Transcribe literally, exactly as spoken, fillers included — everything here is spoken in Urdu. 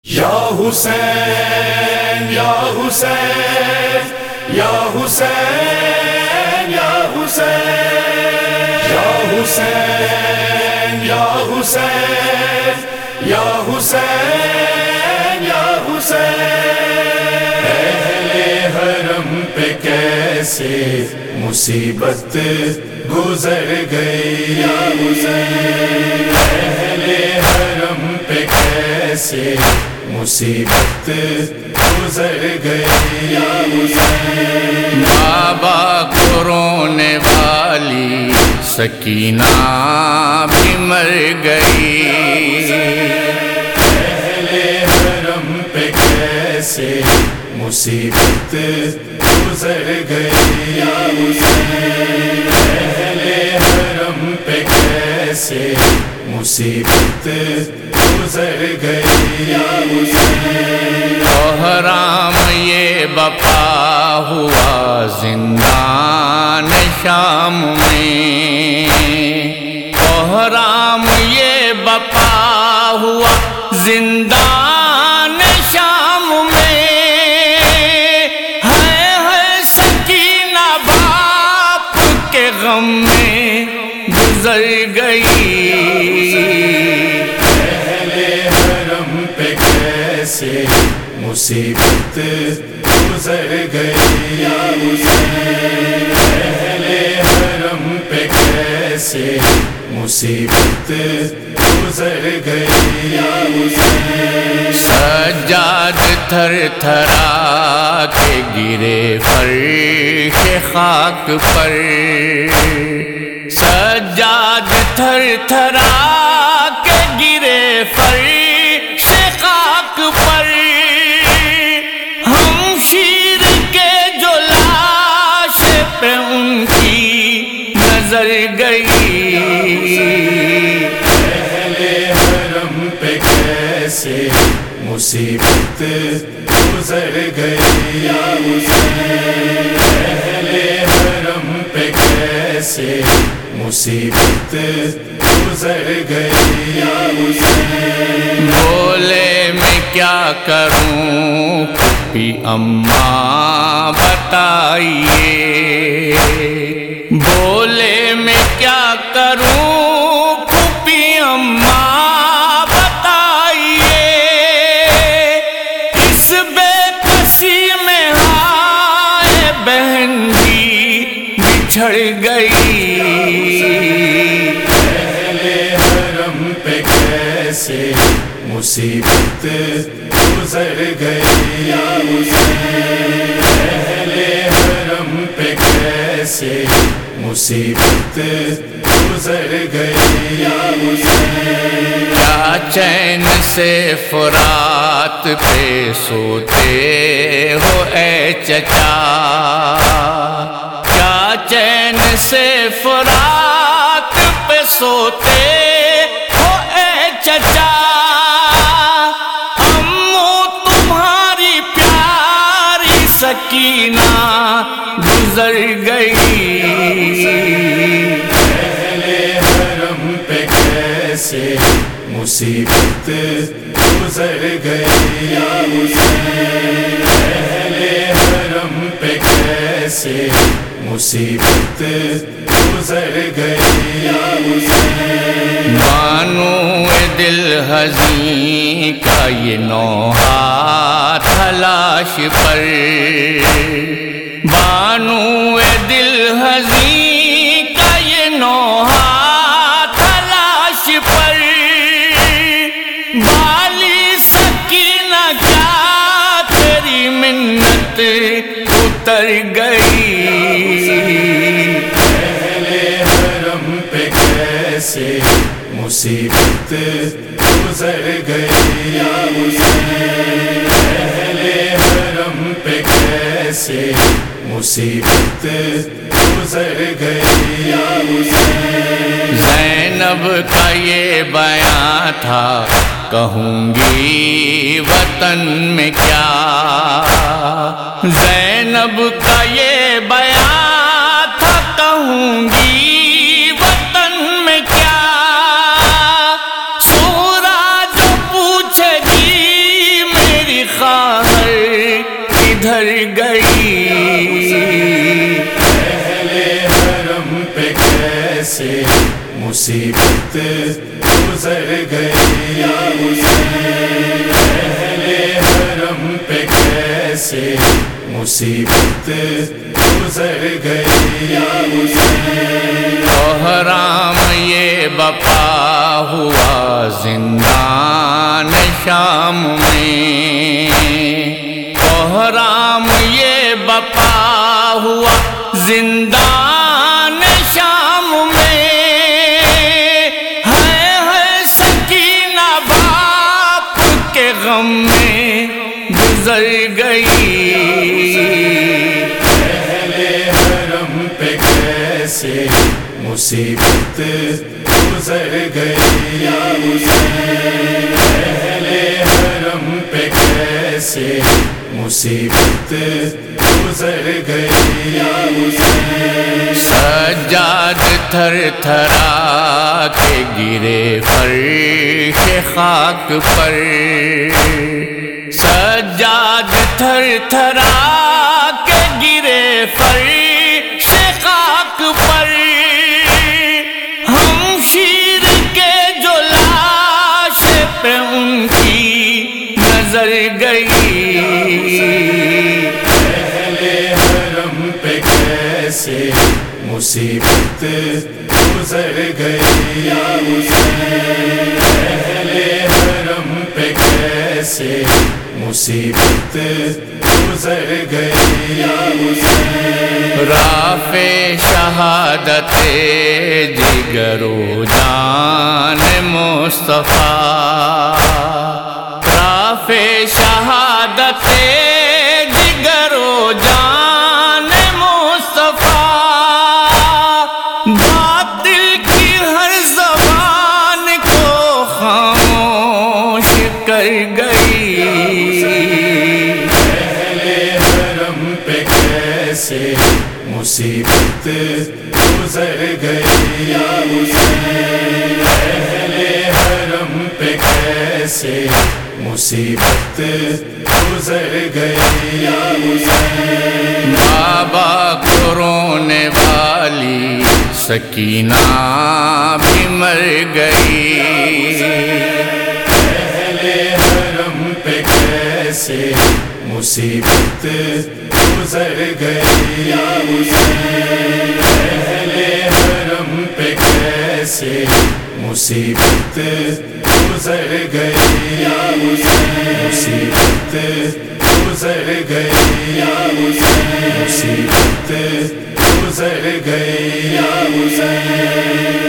یا حسین یا حسین یا حسین یا حسین یا حسین یا حسین یا حسین یا حسین اہل حرم پہ کیسے مصیبت گزر گئی یا حسین اہل حرم پہ کیسے مصیبت گزر گئی یا حسین بابا کو رونے والی سکینہ بھی مر گئی اہل حرم پہ کیسے مصیبت گزر گئی یا حسین اہل حرم پہ کیسے مصیبت گزر گئی یا حسین حرام یہ بپا ہوا زندان شام میں حرام یہ بپا ہوا زندان شام میں ہے ہے سکینہ باپ کے غم میں گزر گئی کیسے مصیبت گزر گئی یا حسین اہل حرم پہ کیسے مصیبت گزر گئی یا حسین سجاد تھر تھرا کے گرے فرش خاک پر سجاد تھر تھرا کے گرے فرش خاک پر ہم شیر کے جو لاش پہ ان کی نظر گئی اہل حرم پہ کیسے مصیبت گزر گئی یا حسین اہل حرم پہ کیسے مصیبت گزر گئی یا حسین بولے میں کیا کروں پھوپھی اماں بتائیے بولے میں کیا کروں پھوپھی اماں بتائیے اس بے کسی میں ہائے بہن بھی بچھڑ گئی کیسے مصیبت گزر گئی یا حسین اہل حرم پہ کیسے مصیبت گزر گئی یا حسین کیا چین سے فرات پہ سوتے ہو اے چچا کیا چین سے فرات پہ سوتے چچا امو تمہاری پیاری سکینہ گزر گئی اہل حرم پہ کیسے مصیبت گزر گئی یا حسین اہل حرم پہ کیسے مصیبت گزر گئی یا حسین بانو دل حزین کا یہ نوحہ تلاش پر بانو دل حزین کا یہ نوحہ تلاش پر بالی سکینہ کیا تیری منت اتر گئی اہل حرم پہ کیسے مصیبت گزر گئی یا حسین اہل حرم پہ کیسے مصیبت گزر گئی یا حسین زینب کا یہ بیان تھا کہوں گی وطن میں کیا زینب کا یہ بیان تھا کہوں گی وطن میں کیا سورا جو پوچھے گی گزر گئی، اہل حرم پہ کیسے مصیبت گزر گئی، حرام یہ بپا ہوا زندان شام میں، حرام یہ بپا ہوا زندان شام میں، ہے ہے سکینہ باپ کے غم میں گزر گئی، اہل حرم پہ کیسے مصیبت گزر گئی، اہل حرم پہ کیسے مصیبت گزر گئی، سجاد تھر تھرا کے گرے فرش خاک پر، سجاد تھر تھرا کے گرے فرش خاک پر، ہم شیر کے جو لاش پہ ان کی نظر گئی، اہل حرم پہ کیسے مصیبت گزر گئی، اہل حرم پہ کیسے مصیبت گزر گئی، رافع شہادت جگر و جان مصطفیٰ، رافع شہادت جگر و جان مصطفیٰ، باطل کی ہر زبان کو خاموش کر گئی، اہل حرم پہ کیسے مصیبت گزر گئی، اہل حرم پہ کیسے مصیبت گزر گئی، بابا کو رونے والی سکینہ بھی مر گئی، اہل حرم پہ کیسے مصیبت گزر گئی، اہل حرم پہ کیسے مصیبت گزر گئی، مصیبت گزر گئی، مصیبت گزر گئی۔